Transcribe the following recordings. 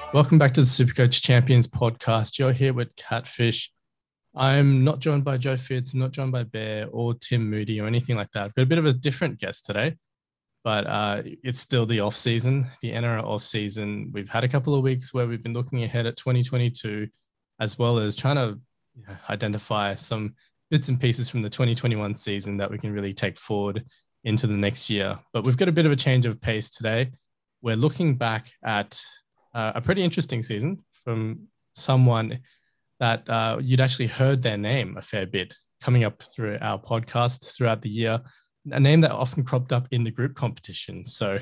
Welcome back to the Supercoach Champions podcast. You're here with Catfish. I'm not joined by Joe Fitz. I'm not joined by Bear or Tim Moody or anything like that. I've got a bit of a different guest today, but it's still the off season, the NRL off season. We've had a couple of weeks where we've been looking ahead at 2022, as well as trying to identify some bits and pieces from the 2021 season that we can really take forward into the next year. But we've got a bit of a change of pace today. We're looking back at a pretty interesting season from someone that you'd actually heard their name a fair bit coming up through our podcast throughout the year, a name that often cropped up in the group competition. So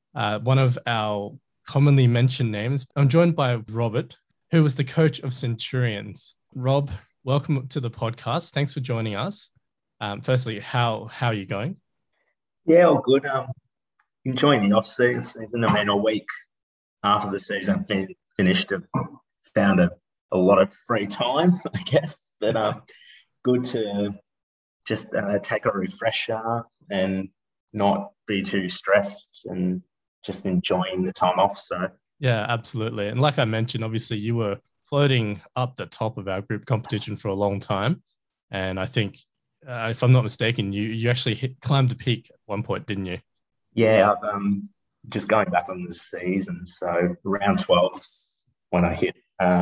one of our commonly mentioned names, I'm joined by Robert, who was the coach of Centurions. Rob, welcome to the podcast. Thanks for joining us. Firstly, how are you going? Yeah, all good. Enjoying the off-season. I mean, a week after the season finished, found a lot of free time, I guess. But good to just take a refresher and not be too stressed and just enjoying the time off. So yeah, absolutely. And like I mentioned, obviously you were floating up the top of our group competition for a long time. And I think, if I'm not mistaken, you actually climbed the peak at one point, didn't you? yeah, I've just going back on the season. So round 12 when I hit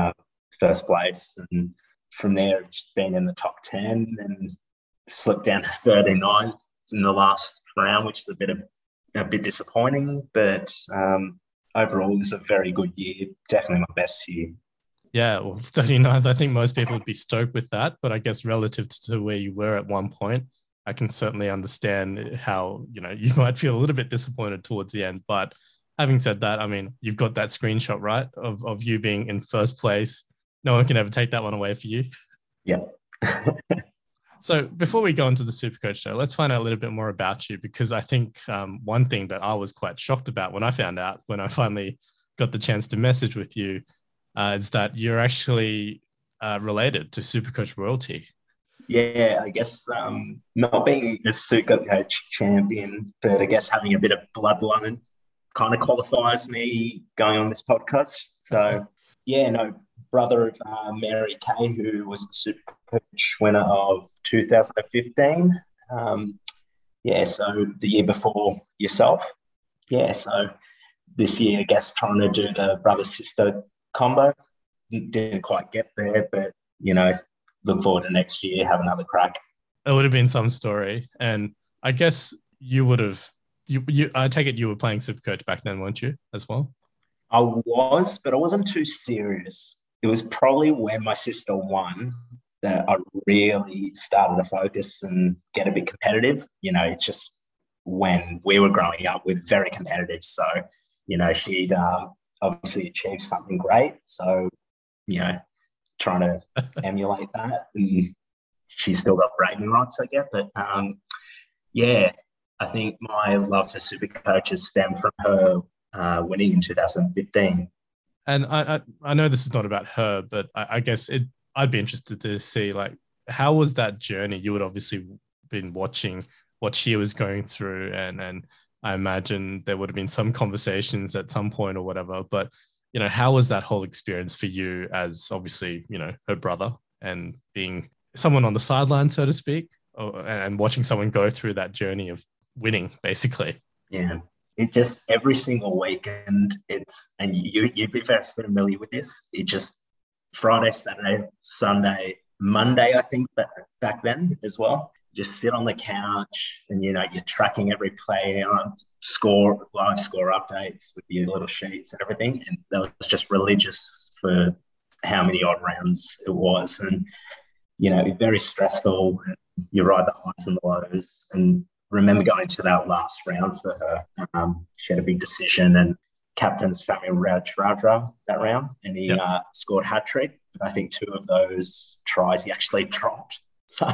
first place, and from there I've just been in the top 10 and slipped down to 39th in the last round, which is a bit disappointing. But overall, it was a very good year. Definitely my best year. Yeah, well, 39th, I think most people would be stoked with that. But I guess relative to where you were at one point, I can certainly understand how, you might feel a little bit disappointed towards the end. But having said that, I mean, you've got that screenshot, right, of you being in first place. No one can ever take that one away for you. Yeah. So before we go into the Supercoach show, let's find out a little bit more about you, because I think one thing that I was quite shocked about when I found out, when I finally got the chance to message with you, is that you're actually related to Supercoach royalty. Yeah, I guess not being a Supercoach champion, but I guess having a bit of bloodline kind of qualifies me going on this podcast. So, yeah, no, brother of Mary Kay, who was the Supercoach winner of 2015. Yeah, so the year before yourself. Yeah, so this year, I guess, trying to do the brother-sister combo. Didn't quite get there, but, look forward to next year, have another crack. It would have been some story. And I guess you would have, I take it you were playing Supercoach back then, weren't you, as well? I was, but I wasn't too serious. It was probably when my sister won that I really started to focus and get a bit competitive. It's just when we were growing up, we're very competitive. So, she'd obviously achieved something great. So, trying to emulate that. And she's still got bragging rights, I guess. But yeah, I think my love for Supercoaches stemmed from her winning in 2015. And I know this is not about her, but I guess I'd be interested to see, like, how was that journey? You would obviously been watching what she was going through, and I imagine there would have been some conversations at some point or whatever. But how was that whole experience for you as obviously her brother, and being someone on the sideline, so to speak, and watching someone go through that journey of winning, basically? Yeah. It just every single weekend, and you'd be very familiar with this. It just Friday, Saturday, Sunday, Monday, I think back then as well. Just sit on the couch and you're tracking every play on live score updates with your little sheets and everything. And that was just religious for how many odd rounds it was. And very stressful. You ride the highs and the lows. And remember going to that last round for her. She had a big decision, and captain Samuel Radradra that round, and he scored hat-trick. But I think two of those tries he actually dropped. So,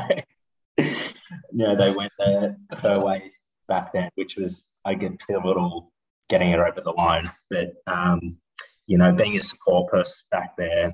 they went her way back then, which was, I get pivotal getting her over the line. But, being a support person back there,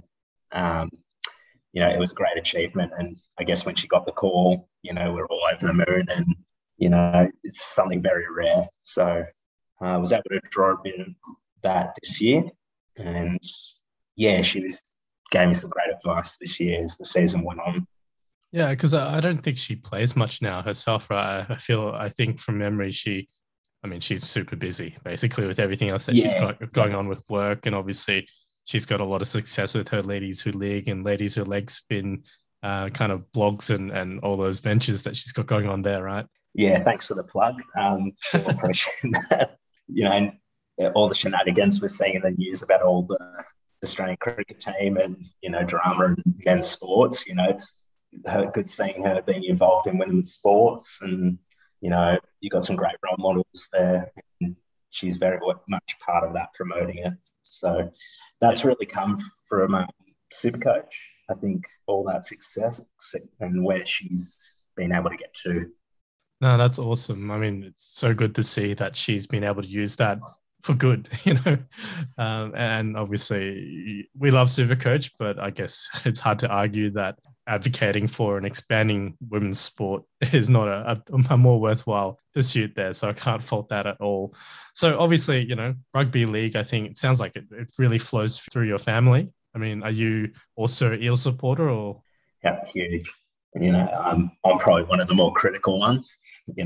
it was a great achievement. And I guess when she got the call, we're all over the moon, and it's something very rare. So I was able to draw a bit of that this year. And yeah, gave me some great advice this year as the season went on. Yeah, because I don't think she plays much now herself, right? I think from memory, she's super busy basically with everything else that she's Yeah, got going on with work. And obviously, she's got a lot of success with her Ladies Who League and Ladies Who Leg Spin kind of blogs and all those ventures that she's got going on there, right? yeah. Thanks for the plug. Sure appreciate that. And all the shenanigans we're seeing in the news about all the Australian cricket team and drama in men's sports. It's good seeing her being involved in women's sports, and you got some great role models there. And she's very much part of that, promoting it. So that's really come from Supercoach. I think all that success and where she's been able to get to. No, that's awesome. I mean, it's so good to see that she's been able to use that for good, and obviously we love Supercoach, but I guess it's hard to argue that advocating for and expanding women's sport is not a more worthwhile pursuit there. So I can't fault that at all. So obviously, rugby league, I think it sounds like it really flows through your family. I mean, are you also an Eel supporter or? Yeah, huge. I'm probably one of the more critical ones.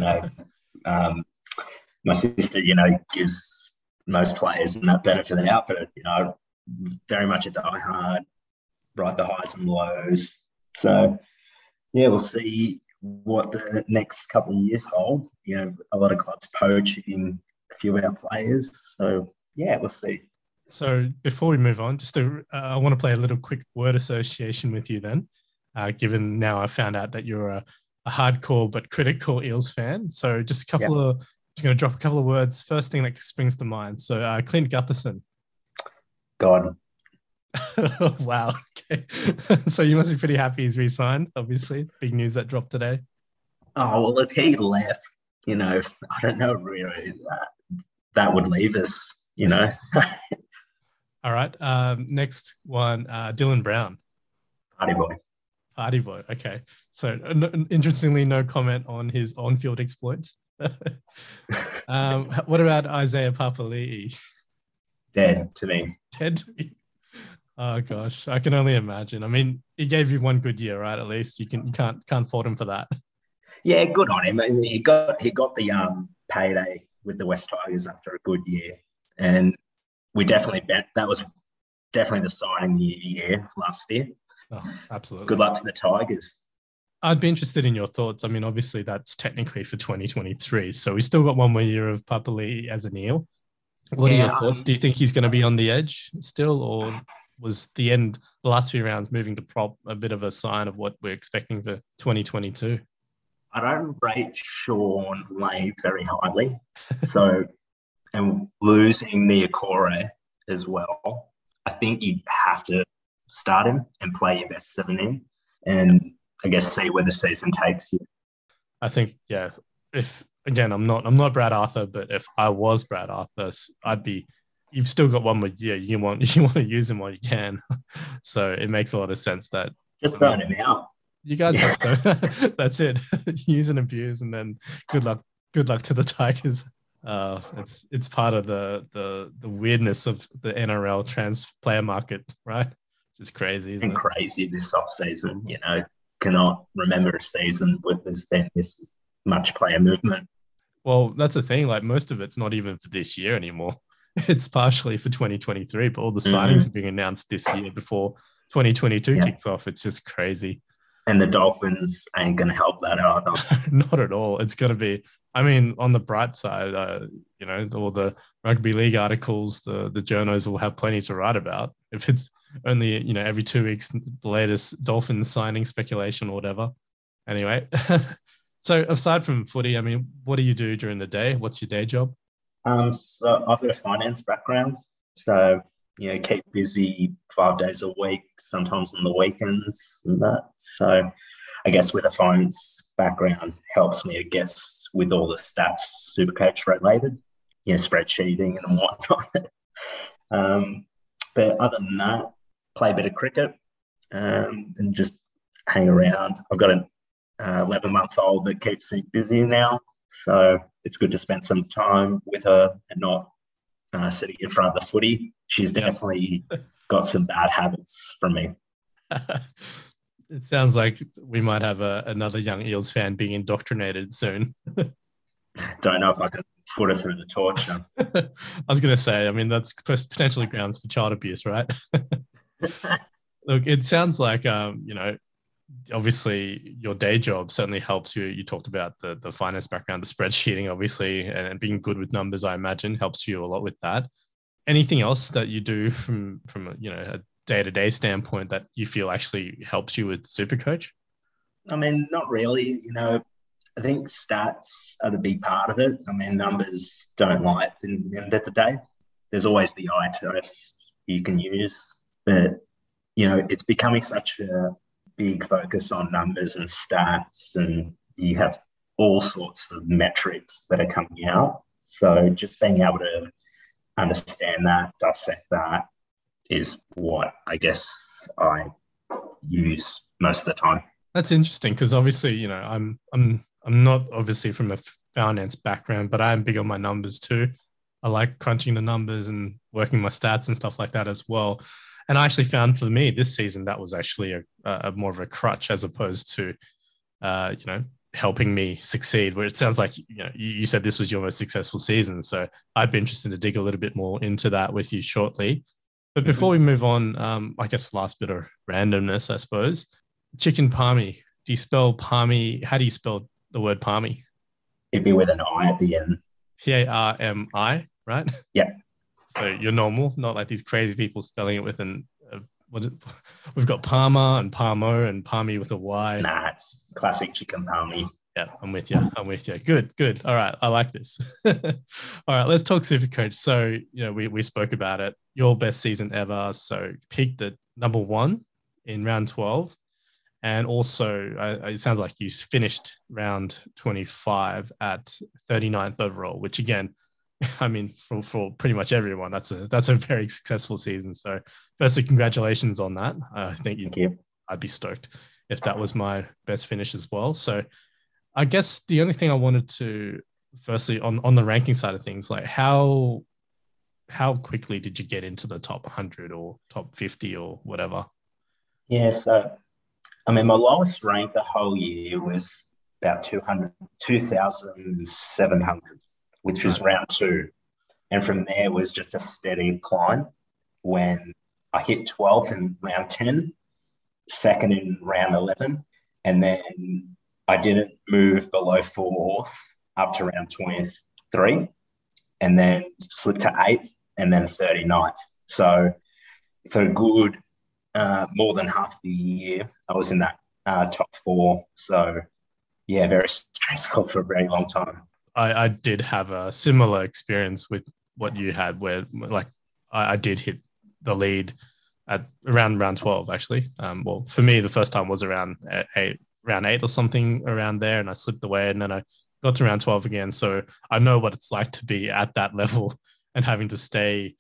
My sister, gives most players that benefit of the doubt, but very much a diehard, ride the highs and lows. So yeah, we'll see what the next couple of years hold. A lot of clubs poaching a few of our players. So yeah, we'll see. So before we move on, I want to play a little quick word association with you then. Given now I found out that you're a hardcore but critical Eels fan. So just just going to drop a couple of words. First thing that springs to mind. So Clint Gutherson. God. Wow. Okay. So you must be pretty happy he's re-signed, obviously. Big news that dropped today. Oh, well, if he left, I don't know really that would leave us, All right. Next one, Dylan Brown. Party boy. Party boy. Okay. So interestingly, no comment on his on-field exploits. What about Isaiah Papali'i? Dead to me. Dead to me. Oh gosh, I can only imagine. I mean, he gave you one good year, right? At least you can't fault him for that. Yeah, good on him. I mean, he got the payday with the West Tigers after a good year, and we definitely bet that was definitely the signing year last year. Oh, absolutely. Good luck to the Tigers. I'd be interested in your thoughts. I mean, obviously that's technically for 2023, so we still got one more year of Papali'i as an Eel. What are your thoughts? Do you think he's going to be on the edge still, or was the last few rounds moving to prop a bit of a sign of what we're expecting for 2022? I don't rate Shaun Lane very highly. So, and losing Niokore as well, I think you have to start him and play your best 7 in, and I guess see where the season takes you. I think, yeah. If again, I'm not Brad Arthur, but if I was Brad Arthur, I'd be. You've still got one more year. You want to use him while you can, so it makes a lot of sense that just burn him out. You guys have to. That's it. Use and abuse, and then good luck. Good luck to the Tigers. It's part of the weirdness of the NRL trans player market, right? It's just crazy. It's been crazy this off season. Cannot remember a season where there's been this much player movement. Well, that's the thing. Like most of it's not even for this year anymore. It's partially for 2023, but all the signings are being announced this year before 2022 kicks off. It's just crazy. And the Dolphins ain't going to help that either. Not at all. It's going to be, I mean, on the bright side, all the rugby league articles, the journos will have plenty to write about. If it's only, every 2 weeks, the latest Dolphins signing speculation or whatever. Anyway, so aside from footy, I mean, what do you do during the day? What's your day job? So I've got a finance background. So, keep busy 5 days a week, sometimes on the weekends and that. So I guess with a finance background helps me, I guess, with all the stats Supercoach related, spreadsheeting and whatnot. But other than that, play a bit of cricket and just hang around. I've got an 11-month-old that keeps me busy now. So it's good to spend some time with her and not sitting in front of the footy. She's definitely got some bad habits from me. It sounds like we might have another young Eels fan being indoctrinated soon. Don't know if I can put her through the torture. I was going to say, I mean, that's potentially grounds for child abuse, right? Look, it sounds like, obviously your day job certainly helps you. You talked about the finance background, the spreadsheeting, obviously, and being good with numbers, I imagine, helps you a lot with that. Anything else that you do from a day-to-day standpoint that you feel actually helps you with Supercoach? I mean, not really. I think stats are the big part of it. I mean, numbers don't lie at the end of the day. There's always the eye test you can use, but it's becoming such a big focus on numbers and stats, and you have all sorts of metrics that are coming out. So just being able to understand that, dissect that, is what I guess I use most of the time. That's interesting because obviously, I'm not obviously from a finance background, but I am big on my numbers too. I like crunching the numbers and working my stats and stuff like that as well. And I actually found for me this season that was actually a more of a crutch as opposed to, helping me succeed. Where it sounds like you said this was your most successful season, so I'd be interested to dig a little bit more into that with you shortly. But before we move on, I guess last bit of randomness, I suppose. Chicken Parmy. Do you spell Parmy? How do you spell the word Parmy? It'd be with an I at the end. Parmi, right? Yeah. So you're normal, not like these crazy people spelling it with we've got Parma and Parmo and Parmy with a Y. Nah, it's classic chicken Parmy. Yeah, I'm with you. Good. All right. I like this. All right. Let's talk Supercoach. So, we spoke about it. Your best season ever. So peaked at number 1 in round 12. And also, it sounds like you finished round 25 at 39th overall, which again, I mean, for pretty much everyone, that's a very successful season. So firstly, congratulations on that. I think I'd be stoked if that was my best finish as well. So I guess the only thing I wanted to, firstly, on the ranking side of things, like how quickly did you get into the top 100 or top 50 or whatever? Yeah, so, I mean, my lowest rank the whole year was about 2,700, which was round 2. And from there was just a steady climb when I hit 12th in round 10, second in round 11, and then I didn't move below 4th up to round 23, and then slipped to 8th and then 39th. So for a good more than half the year, I was in that top 4. So yeah, very stressful for a very long time. I did have a similar experience with what you had where like I did hit the lead at around round 12 actually. Well, for me, the first time was around round 8 or something around there, and I slipped away and then I got to round 12 again. So I know what it's like to be at that level and having to stay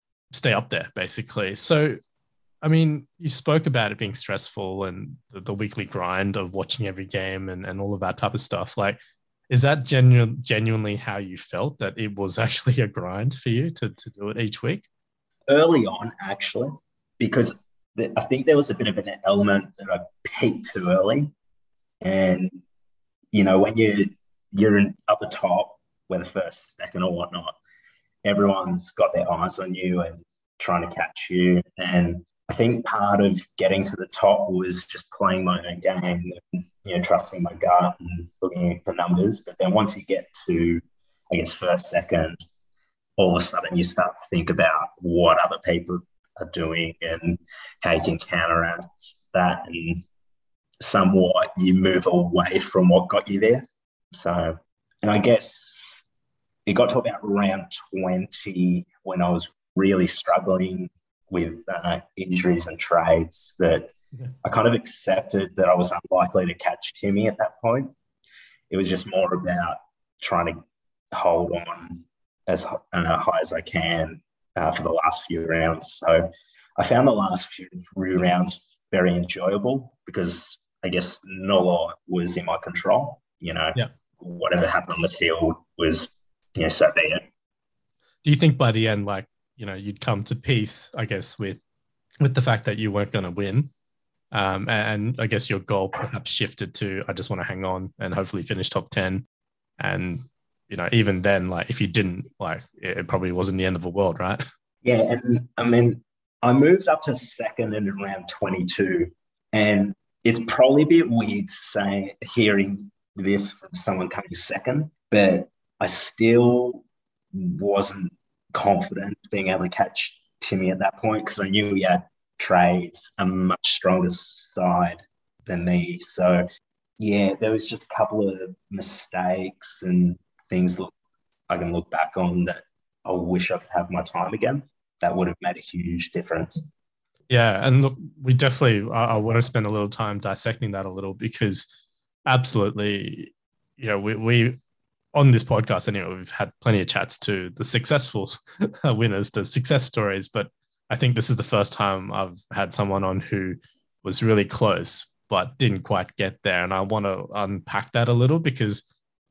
up there basically. So, I mean, you spoke about it being stressful and the weekly grind of watching every game and all of that type of stuff. Like, is that genuinely how you felt, that it was actually a grind for you to do it each week? Early on, actually, because I think there was a bit of an element that I peaked too early. And, when you're up the top, whether first, second or whatnot, everyone's got their eyes on you and trying to catch you. And I think part of getting to the top was just playing my own game and, trusting my gut and looking at the numbers. But then once you get to, I guess, first, second, all of a sudden you start to think about what other people are doing and how you can counteract that. And somewhat you move away from what got you there. So, and I guess it got to about round 20 when I was really struggling with injuries and trades that I kind of accepted that I was unlikely to catch Timmy at that point. It was just more about trying to hold on as high as I can for the last few rounds. So I found the last few rounds very enjoyable because I guess not a lot was in my control. Whatever happened on the field was, so be it. do you think by the end, like, you'd come to peace, I guess, with the fact that you weren't going to win? And I guess your goal perhaps shifted to, I just want to hang on and hopefully finish top 10. And, even then, like, if you didn't, like, it probably wasn't the end of the world, right? Yeah, and I mean, I moved up to second in around 22, and it's probably a bit weird hearing this from someone coming second, but I still wasn't confident being able to catch Timmy at that point because I knew he had trades, a much stronger side than me. So, yeah, there was just a couple of mistakes and things that I can look back on that I wish I could have my time again. That would have made a huge difference. Yeah, and look, we definitely, I want to spend a little time dissecting that a little because absolutely, we on this podcast anyway, we've had plenty of chats to the successful winners, the success stories, but I think this is the first time I've had someone on who was really close but didn't quite get there, and I want to unpack that a little because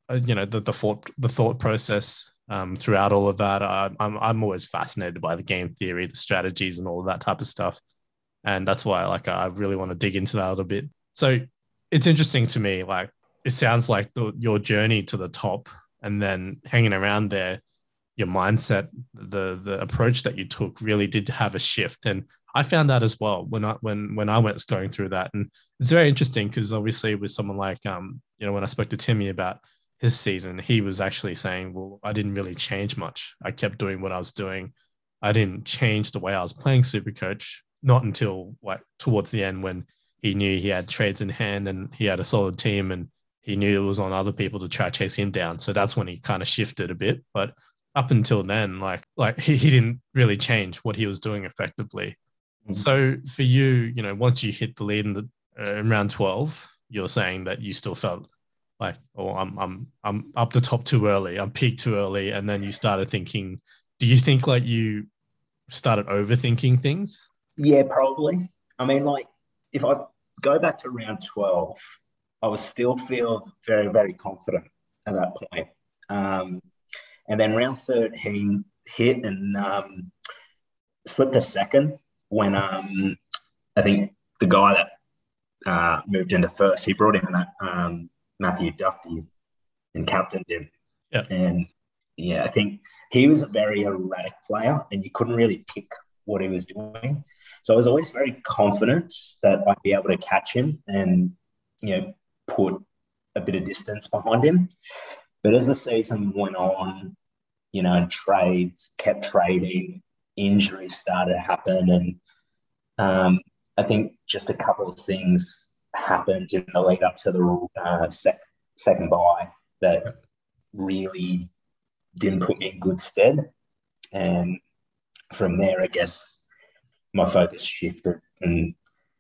the thought process throughout all of that. I'm always fascinated by the game theory, the strategies, and all of that type of stuff, and that's why I really want to dig into that a little bit. So it's interesting to me. Like, it sounds like your journey to the top and then hanging around there, your mindset, the approach that you took really did have a shift. And I found that as well when I was going through that. And it's very interesting because obviously with someone like, when I spoke to Timmy about his season, he was actually saying, well, I didn't really change much. I kept doing what I was doing. I didn't change the way I was playing Supercoach, not until like towards the end when he knew he had trades in hand and he had a solid team and he knew it was on other people to try chase him down. So that's when he kind of shifted a bit. But up until then, like he didn't really change what he was doing effectively. Mm-hmm. So for you, once you hit the lead in round 12, you're saying that you still felt like, oh, I'm up the top too early. I'm peaked too early. And then you started thinking, do you think like you started overthinking things? Yeah, probably. I mean, like if I go back to round 12, I was still feel very, very confident at that point. And then round 13 hit and slipped a second when I think the guy that moved into first, he brought in that Matthew Duffy and captained him. Yeah. And yeah, I think he was a very erratic player and you couldn't really pick what he was doing. So I was always very confident that I'd be able to catch him and, put a bit of distance behind him. But as the season went on, trades kept trading, injuries started to happen. And I think just a couple of things happened in the lead up to the second bye that really didn't put me in good stead. And from there, I guess my focus shifted and,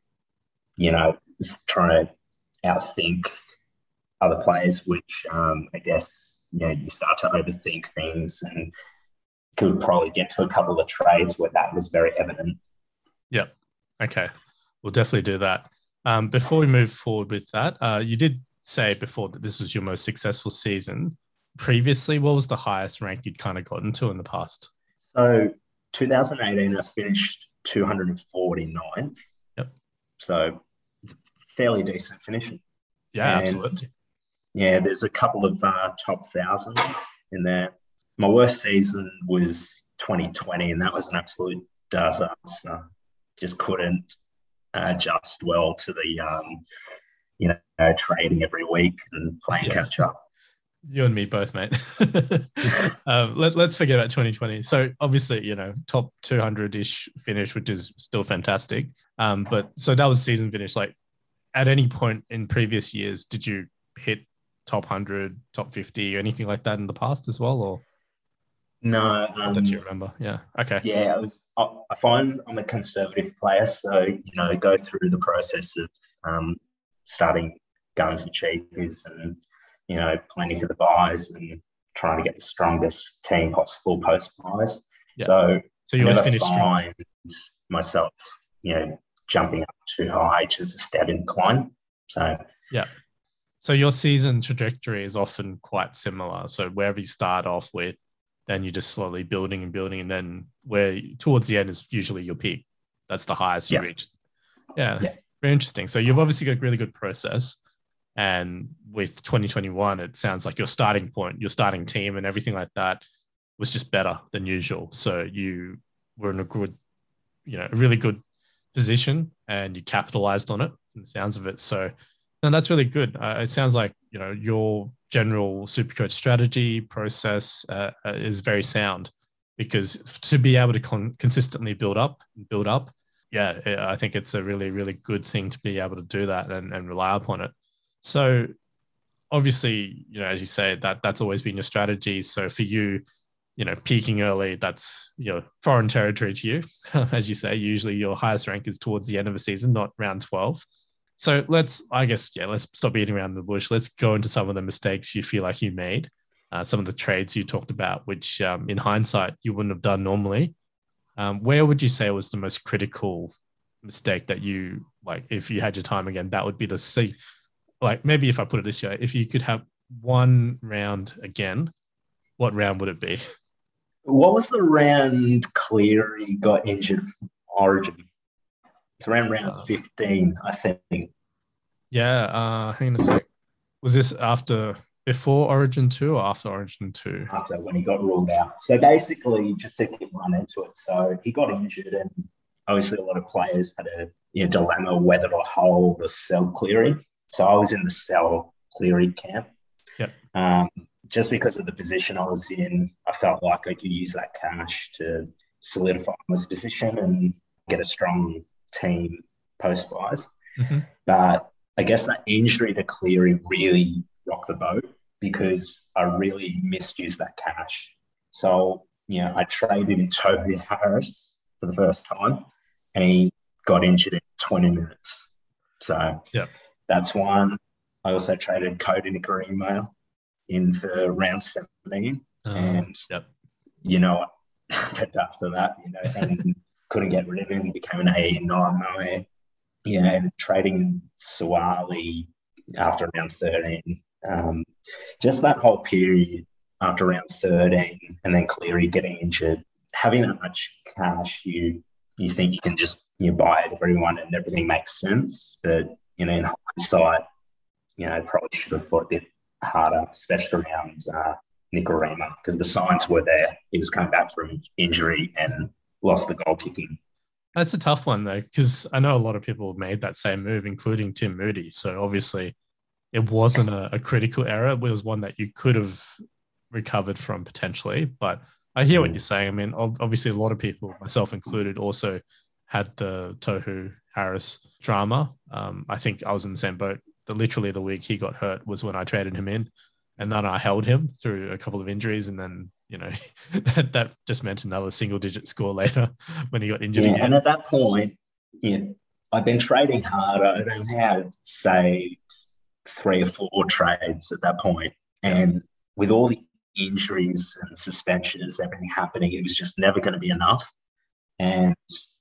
just trying to outthink other players, which I guess, you start to overthink things and could probably get to a couple of trades where that was very evident. Yep. Okay. We'll definitely do that. Before we move forward with that, you did say before that this was your most successful season. Previously, what was the highest rank you'd kind of gotten to in the past? So 2018, I finished 249th. Yep. So it's a fairly decent finish. Yeah, absolutely. Yeah, there's a couple of top thousands in there. My worst season was 2020, and that was an absolute disaster. Just couldn't adjust well to the, trading every week and playing catch up. You and me both, mate. Let's forget about 2020. So obviously, top 200-ish finish, which is still fantastic. But so that was season finish. Like at any point in previous years, did you hit top 100, top 50, or anything like that in the past as well? Or no, that you remember? Yeah. Okay. Yeah, I find I'm a conservative player, so go through the process of starting guns and cheapers and planning for the buys and trying to get the strongest team possible post buys. Yeah. So you always finish strong. Myself, jumping up too high, just a steady incline. So yeah. So your season trajectory is often quite similar. So wherever you start off with, then you're just slowly building and building, and then where towards the end is usually your peak. That's the highest you reach. Yeah, very interesting. So you've obviously got a really good process, and with 2021, it sounds like your starting point, your starting team, and everything like that was just better than usual. So you were in a good, a really good position, and you capitalized on it. In the sounds of it, so and that's really good. It sounds like your general Supercoach strategy process is very sound, because to be able to consistently build up, yeah, I think it's a really, really good thing to be able to do that and rely upon it. So obviously, as you say, that's always been your strategy. So for you, peaking early, that's foreign territory to you. As you say, usually your highest rank is towards the end of a season, not round 12. So let's stop beating around the bush. Let's go into some of the mistakes you feel like you made, some of the trades you talked about, which in hindsight you wouldn't have done normally. Where would you say was the most critical mistake that you, like, if you had your time again, that would be the C? Like, maybe if I put it this way, if you could have one round again, what round would it be? What was the round Cleary got injured from Origin? It's around round 15, I think. Yeah, hang on a sec. Was this before Origin 2 or after Origin 2? After, when he got ruled out. So basically, just to run into it, so he got injured, and obviously a lot of players had a dilemma whether to hold or sell Cleary. So I was in the sell Cleary camp. Yep. Just because of the position I was in, I felt like I could use that cash to solidify my position and get a strong team post-buys. Mm-hmm. But I guess that injury to Cleary really rocked the boat, because I really misused that cash. So, I traded in Toby Harris for the first time, and he got injured in 20 minutes. So that's one. I also traded Cody Nicarima in for round 17. And, after that, and couldn't get rid of him. He became an A9. And trading in Suwali after round 13. Just that whole period after round 13, and then Cleary getting injured, having that much cash, you think you can just buy it everyone and everything makes sense. But, in hindsight, probably should have thought a bit harder, especially around Nicarima, because the signs were there. He was coming back from injury and lost the goal kicking. That's a tough one, though, because I know a lot of people made that same move, including Tim Moody. So obviously it wasn't a critical error. It was one that you could have recovered from potentially. But I hear what you're saying. I mean, obviously a lot of people, myself included, also had the Tohu Harris drama. I think I was in the same boat. Literally the week he got hurt was when I traded him in, and then I held him through a couple of injuries, and then that just meant another single-digit score later when he got injured again. And at that point, I've been trading hard. I don't know how to say 3 or 4 trades at that point. And with all the injuries and suspensions, everything happening, it was just never going to be enough. And,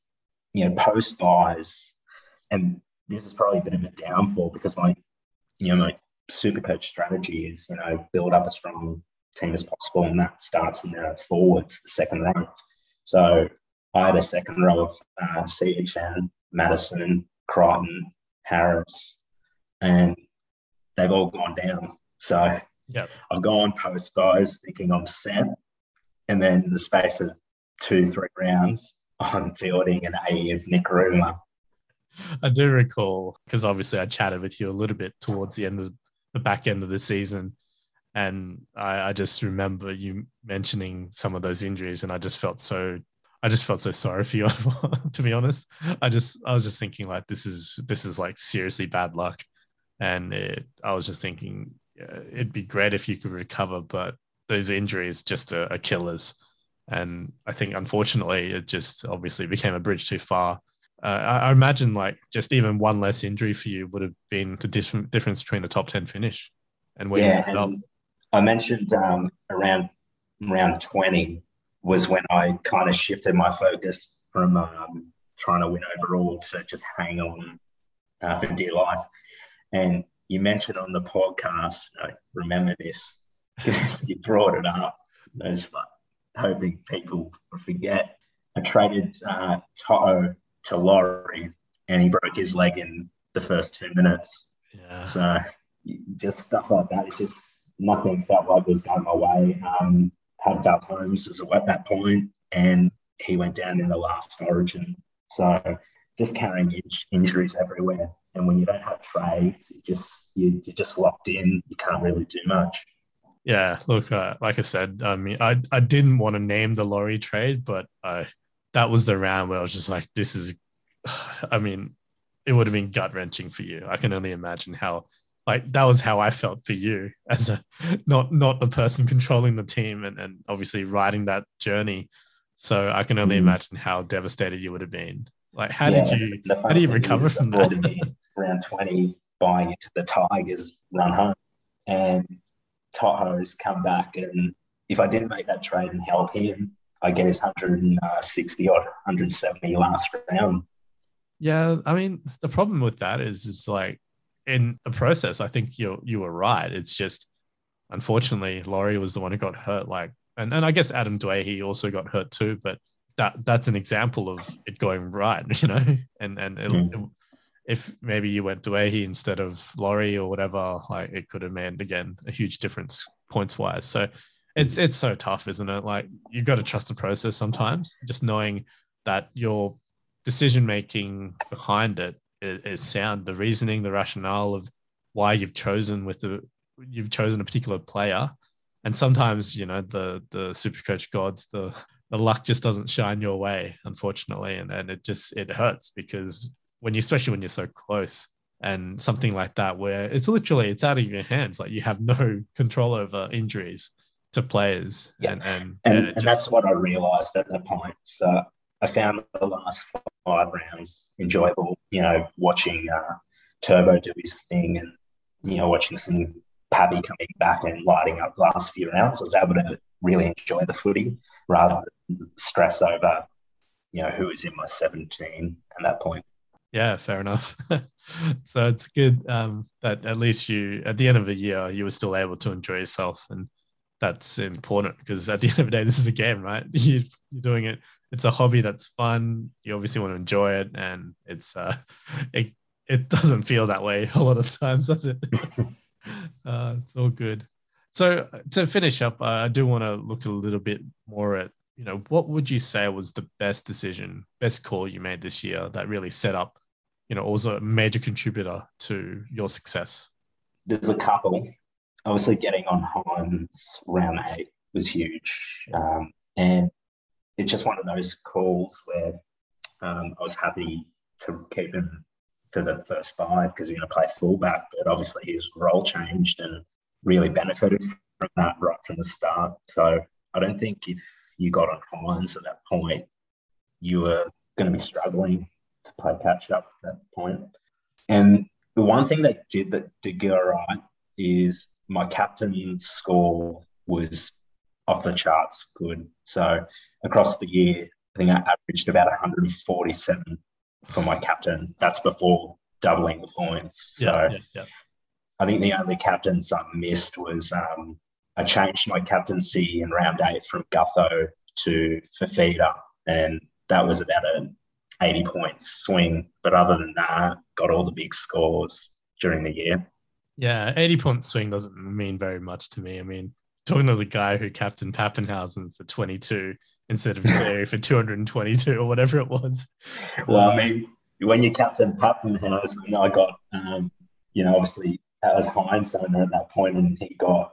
post buys, and this is probably a bit of a downfall, because my Supercoach strategy is, build up a strong team as possible, and that starts in the forwards, the second row. So I had a second row of CHN, Madison, Crichton, Harris, and they've all gone down. So I've gone post guys thinking I'm set, and then in the space of 2-3 rounds, I'm fielding an A of Nicarima. I do recall, because obviously I chatted with you a little bit towards the back end of the season. And I just remember you mentioning some of those injuries, and I just felt so sorry for you. To be honest, I was just thinking, like, this is like seriously bad luck, and I was just thinking it'd be great if you could recover, but those injuries just are killers. And I think unfortunately it just obviously became a bridge too far. I imagine like just even one less injury for you would have been the difference between a top 10 finish and where you ended up. I mentioned around round 20 was when I kind of shifted my focus from trying to win overall to just hang on for dear life. And you mentioned on the podcast, I remember this because you brought it up. It was like, hoping people forget. I traded Toto to Laurie, and he broke his leg in the first 2 minutes. Yeah. So just stuff like that. It's just nothing felt like was going my way. Had Val Holmes as at that point, and he went down in the last Origin. So just carrying injuries everywhere. And when you don't have trades, you're just locked in. You can't really do much. Yeah, look, like I said, I mean, I didn't want to name the Laurie trade, but that was the round where I was just like, this is, I mean, it would have been gut wrenching for you. I can only imagine how, like, that was how I felt for you as a not the person controlling the team and obviously riding that journey. So I can only imagine how devastated you would have been. Like, how did you recover from that? In round 20, buying into the Tigers run home, and Toho's come back, and if I didn't make that trade and held him, I get his 160 or 170 last round. Yeah, I mean, the problem with that is like in the process, I think you were right. It's just unfortunately Laurie was the one who got hurt. Like, and I guess Adam Dwyer also got hurt too, but that's an example of it going right, you know. If maybe you went Dwyer instead of Laurie or whatever, like it could have made again a huge difference points wise. So it's so tough, isn't it? Like you got to trust the process sometimes, just knowing that your decision making behind it is sound. The reasoning, the rationale of why you've chosen a particular player, and sometimes you know the super coach gods, the luck just doesn't shine your way, unfortunately, and it hurts because especially when you're so close and something like that where it's out of your hands, like you have no control over injuries to players. Yeah. And that's what I realized at that point. So I found the last 5 rounds enjoyable, you know, watching Turbo do his thing and, you know, watching some Pabby coming back and lighting up the last few rounds. I was able to really enjoy the footy rather than stress over, you know, who was in my 17 at that point. Yeah, fair enough. So it's good that at least at the end of the year, you were still able to enjoy yourself. And that's important because at the end of the day, this is a game, right? You're doing it. It's a hobby that's fun. You obviously want to enjoy it. And it doesn't feel that way a lot of times, does it? It's all good. So to finish up, I do want to look a little bit more at, you know, what would you say was the best call you made this year that really set up, you know, also a major contributor to your success? There's a couple. Obviously, getting on Hines round 8 was huge. And it's just one of those calls where I was happy to keep him for the first 5 because he's going to play fullback, but obviously his role changed and really benefited from that right from the start. So I don't think if you got on Hines at that point, you were going to be struggling to play catch up at that point. And the one thing that did go right is my captain's score was off the charts good. So across the year, I think I averaged about 147 for my captain. That's before doubling the points. So yeah. I think the only captains I missed was I changed my captaincy in round 8 from Gutho to Fafita, and that was about an 80-point swing. But other than that, got all the big scores during the year. Yeah, 80-point swing doesn't mean very much to me. I mean, talking to the guy who captained Pappenhausen for 22 instead of Cleary for 222 or whatever it was. Well, I mean, when you captain Pappenhausen, I got, you know, obviously that was Hines at that point, and he got,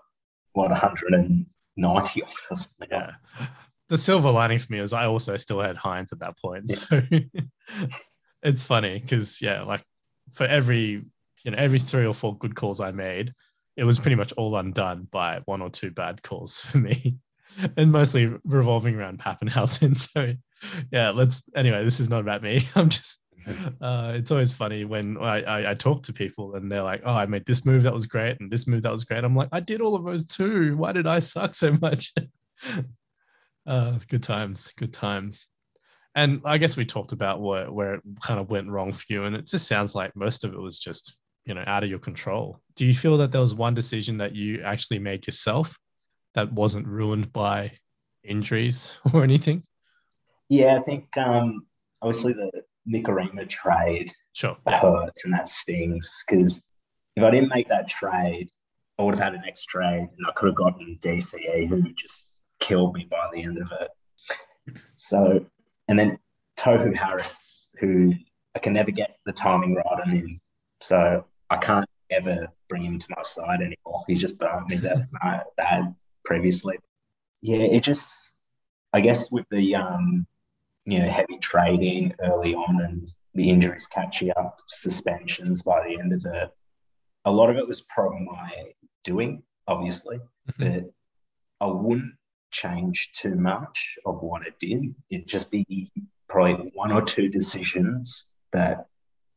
190 or something. Yeah. The silver lining for me was I also still had Hines at that point. So it's funny because, yeah, like for every 3 or 4 good calls I made, it was pretty much all undone by 1 or 2 bad calls for me, and mostly revolving around Pappenhausen. So yeah, anyway, this is not about me. I'm just, it's always funny when I talk to people and they're like, oh, I made this move that was great and this move that was great. I'm like, I did all of those too. Why did I suck so much? Good times. And I guess we talked about where it kind of went wrong for you, and it just sounds like most of it was just, you know, out of your control. Do you feel that there was one decision that you actually made yourself that wasn't ruined by injuries or anything? Yeah, I think obviously the Nicarima trade Sure. that hurts and that stings because if I didn't make that trade, I would have had an extra trade and I could have gotten DCE who just killed me by the end of it. So, and then Tohu Harris, who I can never get the timing right on him. So I can't ever bring him to my side anymore. He's just burned me that bad previously. Yeah, it just, I guess with the, heavy trading early on and the injuries catching up, suspensions by the end of it, a lot of it was probably my doing, obviously, but I wouldn't change too much of what it did. It'd just be probably one or two decisions that,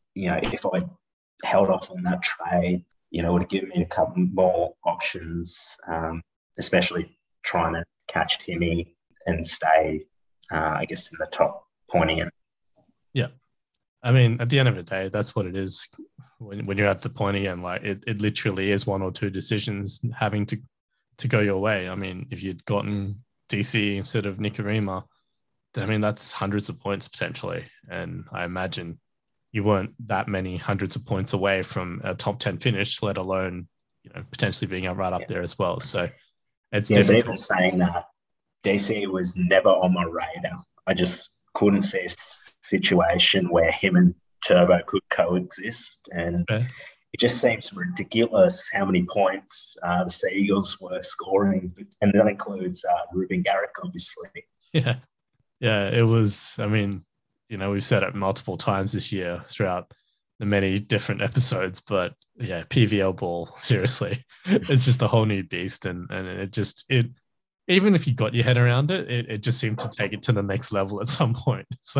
if I held off on that trade, would have given me a couple more options, especially trying to catch Timmy and stay, I guess, in the top pointing in. Yeah. I mean, at the end of the day, that's what it is. When you're at the pointy end, like it literally is one or two decisions having to go your way. I mean, if you'd gotten DC instead of Nicarima, I mean, that's hundreds of points potentially. And I imagine you weren't that many hundreds of points away from a top 10 finish, let alone, potentially being right up there as well. So it's difficult. But even saying that, DC was never on my radar. I just couldn't see a situation where him and Turbo could coexist. And it just seems ridiculous how many points the Seagulls were scoring. And that includes Ruben Garrick, obviously. Yeah. Yeah, it was, I mean, we've said it multiple times this year throughout the many different episodes, but yeah, PVL ball, seriously, it's just a whole new beast. And it even if you got your head around it, it just seemed to take it to the next level at some point. So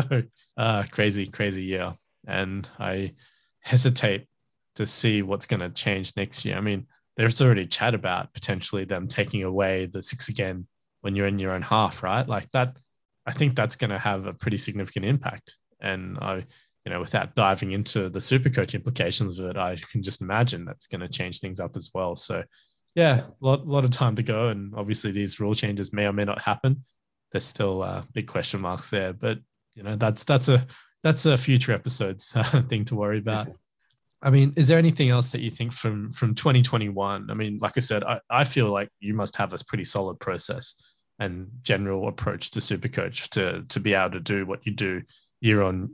crazy year. And I hesitate to see what's going to change next year. I mean, there's already chat about potentially them taking away the 6 again when you're in your own half, right? Like that, I think that's going to have a pretty significant impact. And without diving into the Supercoach implications of it, I can just imagine that's going to change things up as well. So yeah, a lot of time to go. And obviously these rule changes may or may not happen. There's still big question marks there, but that's a future episodes thing to worry about. I mean, is there anything else that you think from 2021? I mean, like I said, I feel like you must have a pretty solid process and general approach to Supercoach to be able to do what you do year on,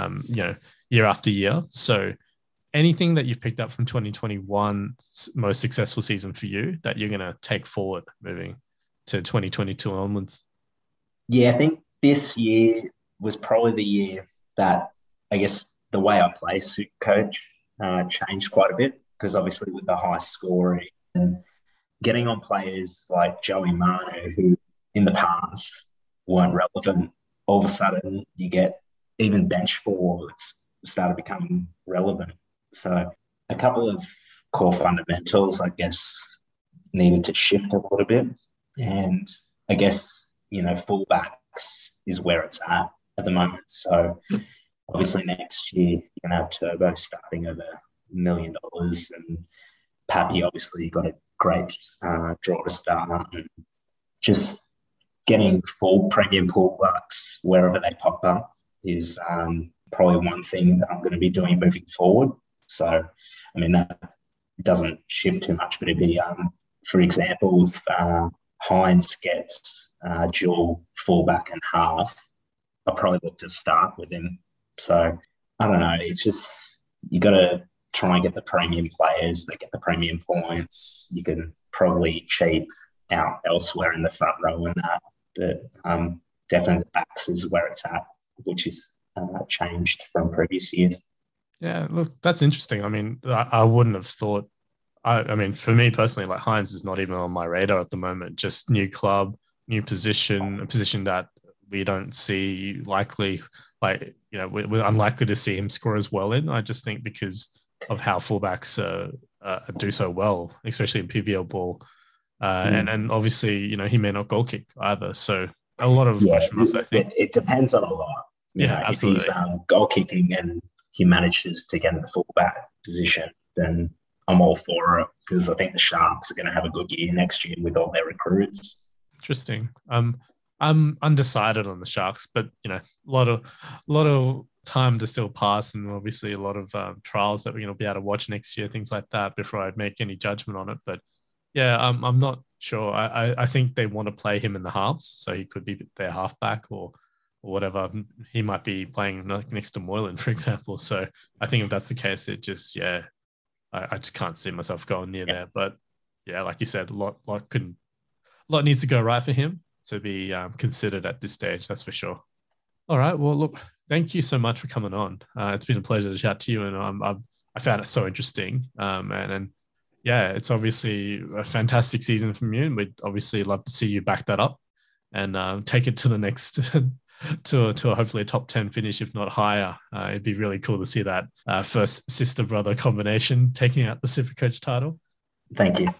year after year. So anything that you've picked up from 2021 most successful season for you that you're going to take forward moving to 2022 onwards? Yeah, I think this year was probably the year that I guess the way I play Supercoach changed quite a bit because obviously with the high scoring and getting on players like Joey Manu, who in the past weren't relevant, all of a sudden you get even bench forwards started becoming relevant. So a couple of core fundamentals, I guess, needed to shift a little bit. And I guess, fullbacks is where it's at the moment. So obviously next year you're going to have Turbo starting over $1 million and Pappy obviously got a great draw to start and just getting full premium fullbacks wherever they pop up is probably one thing that I'm going to be doing moving forward. So, I mean, that doesn't shift too much, but it'd be, for example, if Hines gets dual fullback and half, I'll probably look to start with him. So, I don't know. It's just, you got to try and get the premium players that get the premium points. You can probably cheap out elsewhere in the front row and that. But definitely the backs is where it's at, which is changed from previous years. Yeah, look, that's interesting. I mean, I wouldn't have thought. I mean, for me personally, like Hines is not even on my radar at the moment. Just new club, new position, a position that we don't see likely. Like, we're unlikely to see him score as well in. I just think because of how fullbacks do so well, especially in PVL ball, and obviously, he may not goal kick either. So a lot of question marks. I think it depends on a lot. Absolutely. If he's goal kicking and he manages to get in the fullback position, then I'm all for it because I think the Sharks are going to have a good year next year with all their recruits. Interesting. I'm undecided on the Sharks, but a lot of time to still pass, and obviously a lot of trials that we're going to be able to watch next year, things like that, before I'd make any judgment on it. But yeah, I'm not sure. I think they want to play him in the halves, so he could be their halfback or whatever. He might be playing next to Moylan, for example. So I think if that's the case, it just I just can't see myself going near there. But yeah, like you said, a lot needs to go right for him to be considered at this stage. That's for sure. All right. Well, look, thank you so much for coming on. It's been a pleasure to chat to you, and I found it so interesting. And yeah, it's obviously a fantastic season from you, and we'd obviously love to see you back that up and take it to the next to hopefully a top 10 finish, if not higher. It'd be really cool to see that first sister brother combination taking out the Supercoach title. Thank you.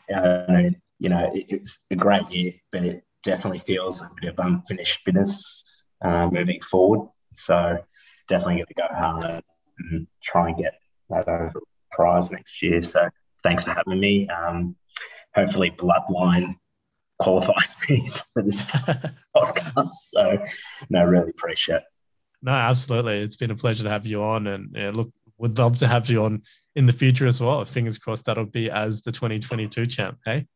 It's a great year, but it definitely feels a bit of unfinished business moving forward. So definitely going to go hard and try and get that over prize next year. So thanks for having me. Hopefully Bloodline qualifies me for this podcast. So no, really appreciate it. No, absolutely. It's been a pleasure to have you on, and look, would love to have you on in the future as well. Fingers crossed that'll be as the 2022 champ. Hey.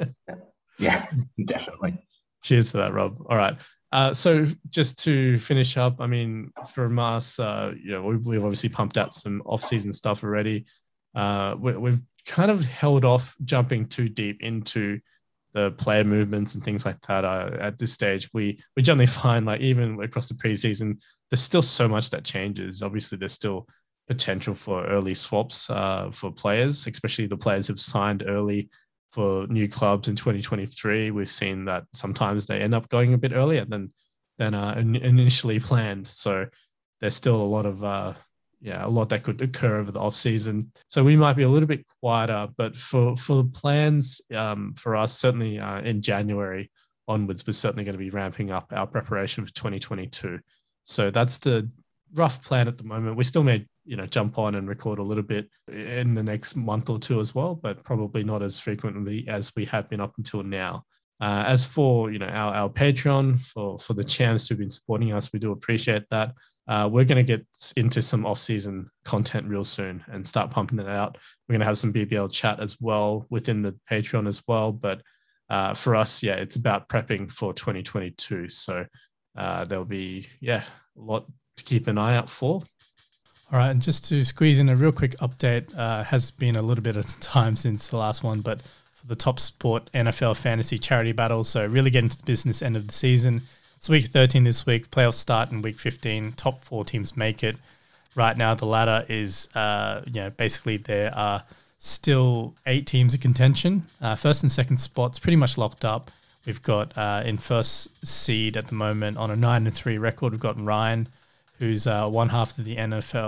Yeah, definitely. Cheers for that, Rob. All right. So just to finish up, I mean, from us, we've obviously pumped out some off-season stuff already. We've kind of held off jumping too deep into the player movements and things like that. At this stage, we generally find, like, even across the preseason, there's still so much that changes. Obviously, there's still potential for early swaps for players, especially the players who've signed early for new clubs in 2023. We've seen that sometimes they end up going a bit earlier than initially planned. So there's still a lot of a lot that could occur over the off season. So we might be a little bit quieter, but for the plans for us, certainly in January onwards, we're certainly going to be ramping up our preparation for 2022. So that's the rough plan at the moment. We still may jump on and record a little bit in the next month or two as well, but probably not as frequently as we have been up until now. As for our Patreon for the champs who've been supporting us, we do appreciate that. We're going to get into some off-season content real soon and start pumping it out. We're going to have some BBL chat as well within the Patreon as well. But for us, it's about prepping for 2022. So there'll be a lot to keep an eye out for. All right, and just to squeeze in a real quick update, has been a little bit of time since the last one, but for the Top Sport NFL Fantasy Charity Battle, so really getting to the business end of the season. It's week 13 this week, playoffs start in week 15, top 4 teams make it. Right now, the ladder is, basically there are still 8 teams in contention. First and second spots pretty much locked up. We've got in first seed at the moment on a 9-3 record, we've got Ryan, who's one half of the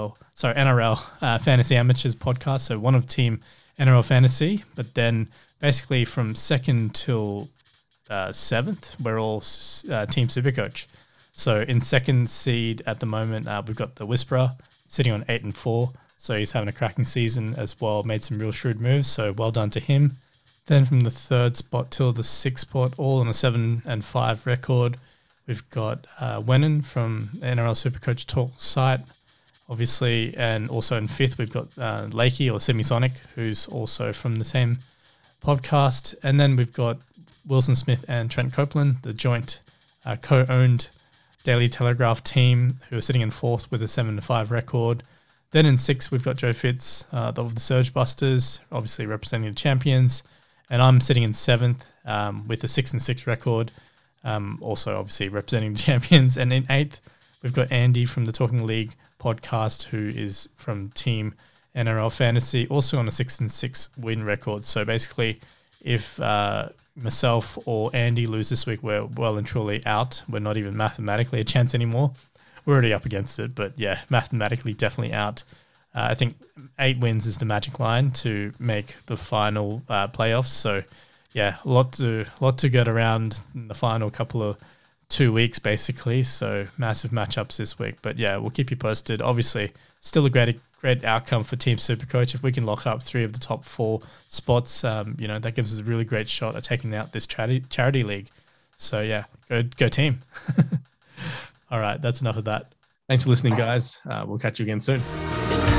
NRL Fantasy Amateurs podcast, so one of Team NRL Fantasy. But then basically from second till 7th, we're all Team Supercoach. So in second seed at the moment, we've got the Whisperer sitting on 8-4, so he's having a cracking season as well, made some real shrewd moves, so well done to him. Then from the 3rd spot till the 6th spot, all on a 7-5 record, we've got Wennen from the NRL Supercoach Talk site, obviously, and also in 5th we've got Lakey or Semisonic, who's also from the same podcast. And then we've got Wilson Smith and Trent Copeland, the joint co-owned Daily Telegraph team, who are sitting in 4th with a 7-5 record. Then in 6th we've got Joe Fitz of the Surge Busters, obviously representing the champions, and I'm sitting in 7th with a 6-6 record. Also obviously representing the champions. And in 8th, we've got Andy from the Talking League podcast, who is from Team NRL Fantasy, also on a 6-6 win record. So basically, if myself or Andy lose this week, we're well and truly out. We're not even mathematically a chance anymore. We're already up against it, but yeah, mathematically definitely out. I think 8 wins is the magic line to make the final playoffs. So yeah, a lot to get around in the final couple of 2 weeks, basically. So massive matchups this week. But yeah, we'll keep you posted. Obviously, still a great outcome for Team Supercoach. If we can lock up 3 of the top 4 spots, that gives us a really great shot at taking out this charity league. So yeah, go team. All right, that's enough of that. Thanks for listening, guys. We'll catch you again soon.